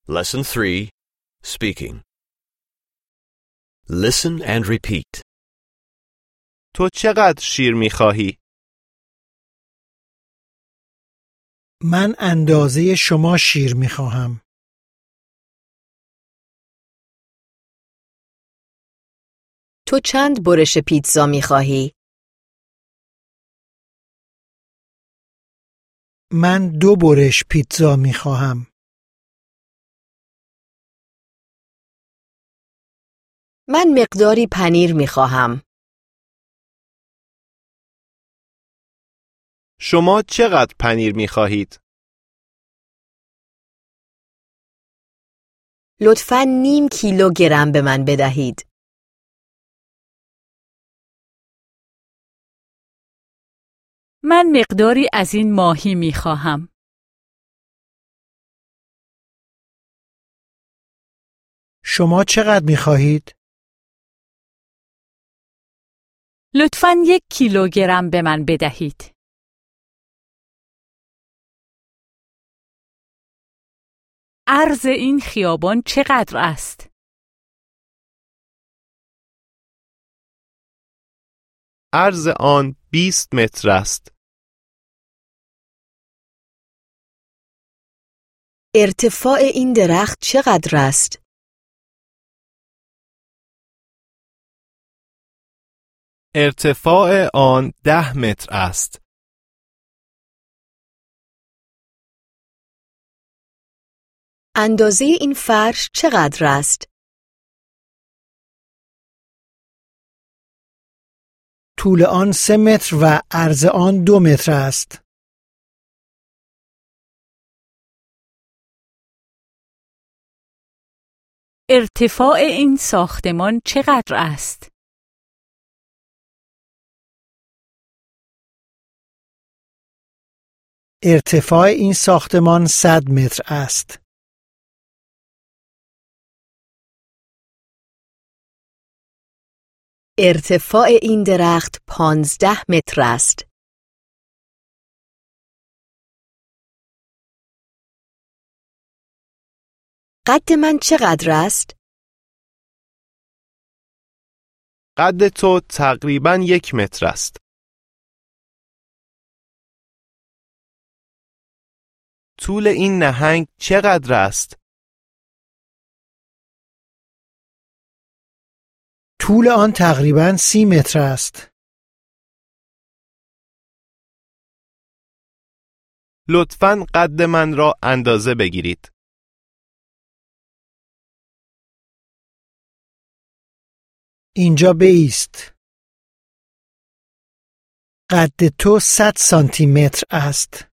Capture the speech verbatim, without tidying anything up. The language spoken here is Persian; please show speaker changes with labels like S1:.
S1: Lesson three. Speaking. Listen and repeat.
S2: تو چقدر شیر می‌خواهی؟
S3: من اندازه شما شیر می خواهم.
S4: تو چند برش پیتزا می خواهی؟
S3: من دو برش پیتزا می خواهم.
S4: من مقداری پنیر می خواهم.
S2: شما چقدر پنیر می‌خواهید؟
S4: لطفاً نیم کیلوگرم به من بدهید.
S5: من مقداری از این ماهی می خواهم.
S3: شما چقدر می خواهید؟
S5: لطفاً یک کیلوگرم به من بدهید. عرض این خیابان چقدر است؟
S2: عرض آن بیست متر است.
S4: ارتفاع این درخت چقدر است؟
S2: ارتفاع آن ده متر است.
S4: اندازه این فرش چقدر است؟
S3: طول آن سه متر و عرض آن دو متر است.
S5: ارتفاع این ساختمان چقدر است؟
S3: ارتفاع این ساختمان صد متر است.
S4: ارتفاع این درخت پانزده متر است. قد من چقدر است؟
S2: قد تو تقریباً یک متر است. طول این نهنگ چقدر است؟
S3: طول آن تقریباً سی متر است.
S2: لطفاً قد من را اندازه بگیرید.
S3: اینجا بایست. قد تو صد سانتی متر است.